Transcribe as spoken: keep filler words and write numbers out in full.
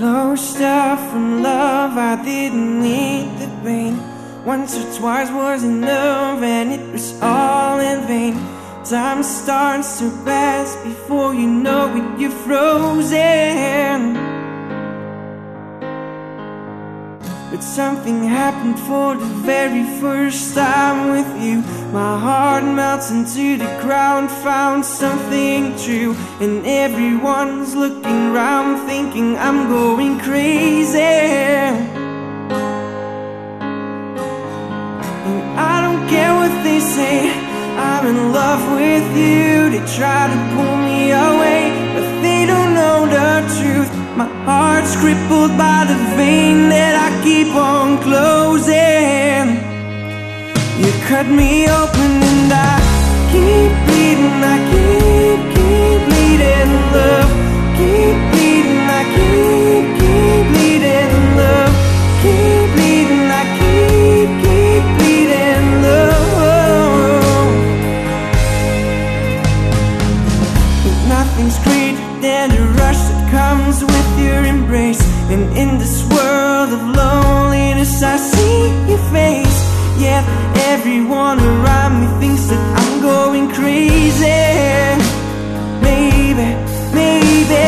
Closed off from love, I didn't need the pain. Once or twice was enough, and it was all in vain. Time starts to pass, before you know it, you're frozen. But something happened for the very first time with you. My heart melts into the ground, found something true. And everyone's looking round, thinking I'm going crazy. And I don't care what they say, I'm in love with you. They try to pull me away, but they don't know the truth. My heart's crippled by the vein that I keep on closing. You cut me open and I keep bleeding. I keep, keep bleeding, love. Keep bleeding, I keep, keep bleeding, love. Keep bleeding, I keep, keep bleeding, love. But nothing's greater than the rush that comes with your embrace. And in this world of loneliness, I see your face. Yet everyone around me thinks that I'm going crazy. Maybe, maybe